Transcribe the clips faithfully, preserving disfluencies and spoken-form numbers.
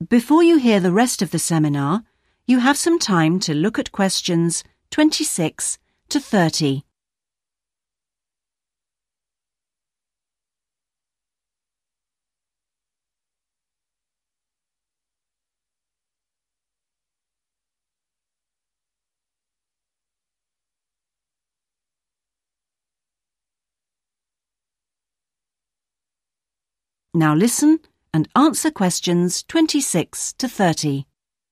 Before you hear the rest of the seminar, you have some time to look at questions twenty-six to thirty. Now listen and answer questions twenty-six to thirty.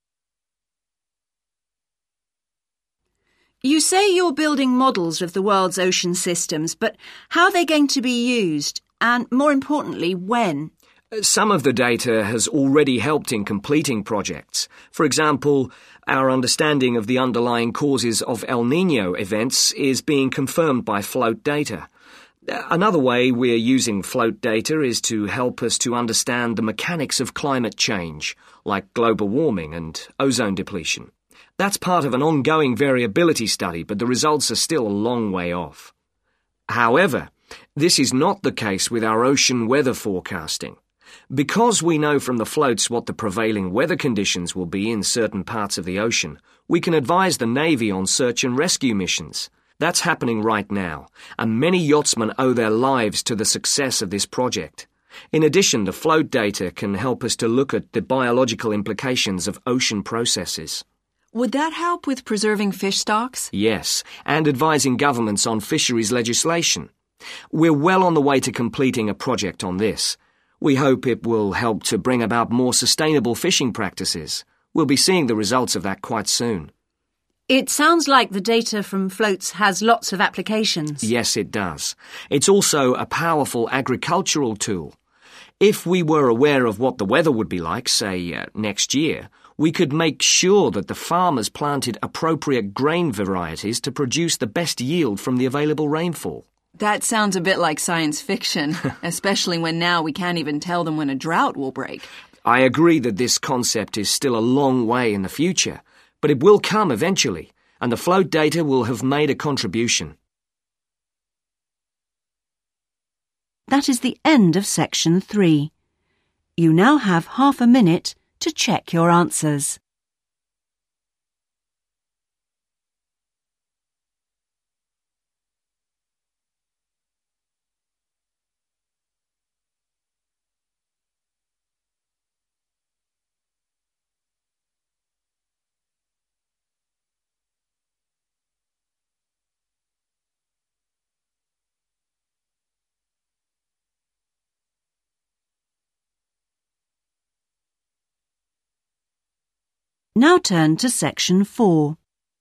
You say you're building models of the world's ocean systems, but how are they going to be used? And more importantly, when? Some of the data has already helped in completing projects. For example, our understanding of the underlying causes of El Niño events is being confirmed by float data. Another way we're using float data is to help us to understand the mechanics of climate change, like global warming and ozone depletion. That's part of an ongoing variability study, but the results are still a long way off. However, this is not the case with our ocean weather forecasting. Because we know from the floats what the prevailing weather conditions will be in certain parts of the ocean, we can advise the Navy on search and rescue missions. That's happening right now, and many yachtsmen owe their lives to the success of this project. In addition, the float data can help us to look at the biological implications of ocean processes. Would that help with preserving fish stocks? Yes, and advising governments on fisheries legislation. We're well on the way to completing a project on this. We hope it will help to bring about more sustainable fishing practices. We'll be seeing the results of that quite soon. It sounds like the data from floats has lots of applications. Yes, it does. It's also a powerful agricultural tool. If we were aware of what the weather would be like, say, uh, next year, we could make sure that the farmers planted appropriate grain varieties to produce the best yield from the available rainfall. That sounds a bit like science fiction, especially when now we can't even tell them when a drought will break. I agree that this concept is still a long way in the future, but it will come eventually, and the float data will have made a contribution. That is the end of section three. You now have half a minute to check your answers. Now turn to section four.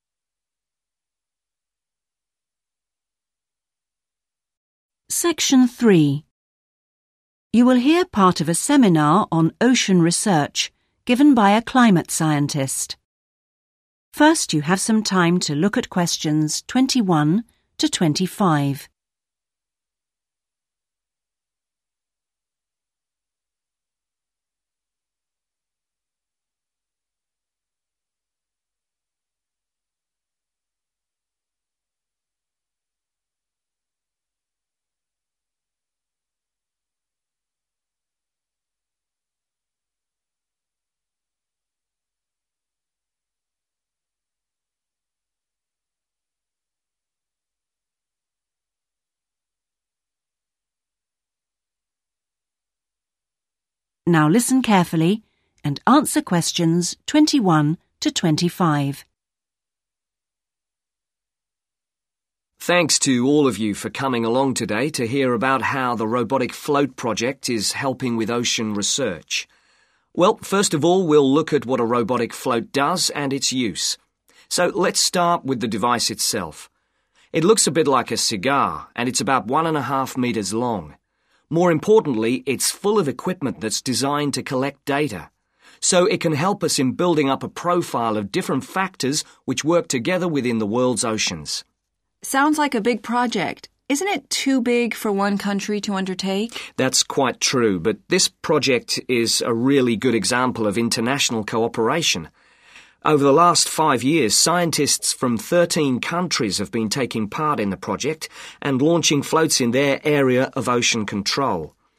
Section three. You will hear part of a seminar on ocean research given by a climate scientist. First, you have some time to look at questions twenty-one to twenty-five. Now listen carefully and answer questions twenty-one to twenty-five. Thanks to all of you for coming along today to hear about how the Robotic Float project is helping with ocean research. Well, first of all, we'll look at what a robotic float does and its use. So let's start with the device itself. It looks a bit like a cigar, and it's about one and a half meters long. More importantly, it's full of equipment that's designed to collect data, so it can help us in building up a profile of different factors which work together within the world's oceans. Sounds like a big project. Isn't it too big for one country to undertake? That's quite true, but this project is a really good example of international cooperation. Over the last five years, scientists from thirteen countries have been taking part in the project and launching floats in their area of ocean control.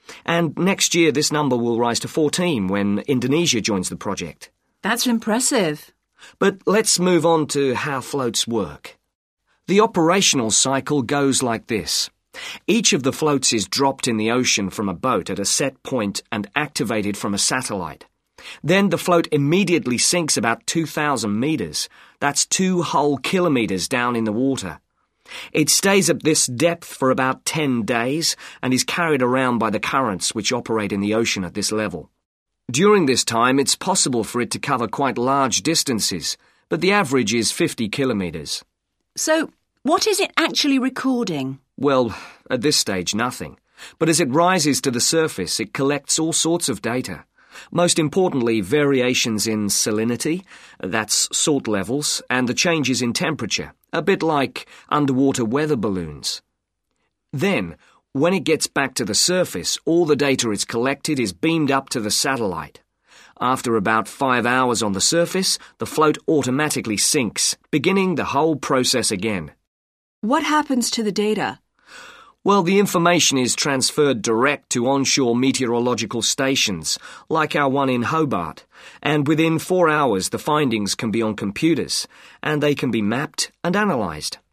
And next year this number will rise to fourteen when Indonesia joins the project. That's impressive. But let's move on to how floats work. The operational cycle goes like this. Each of the floats is dropped in the ocean from a boat at a set point and activated from a satellite. Then the float immediately sinks about two thousand metres. That's two whole kilometres down in the water. It stays at this depth for about ten days and is carried around by the currents which operate in the ocean at this level. During this time, it's possible for it to cover quite large distances, but the average is fifty kilometres. So, what is it actually recording? Well, at this stage, nothing. But as it rises to the surface, it collects all sorts of data. Most importantly, variations in salinity, that's salt levels, and the changes in temperature, a bit like underwater weather balloons. Then, when it gets back to the surface, all the data it's collected is beamed up to the satellite. After about five hours on the surface, the float automatically sinks, beginning the whole process again. What happens to the data? Well, the information is transferred direct to onshore meteorological stations, like our one in Hobart, and within four hours the findings can be on computers, and they can be mapped and analysed.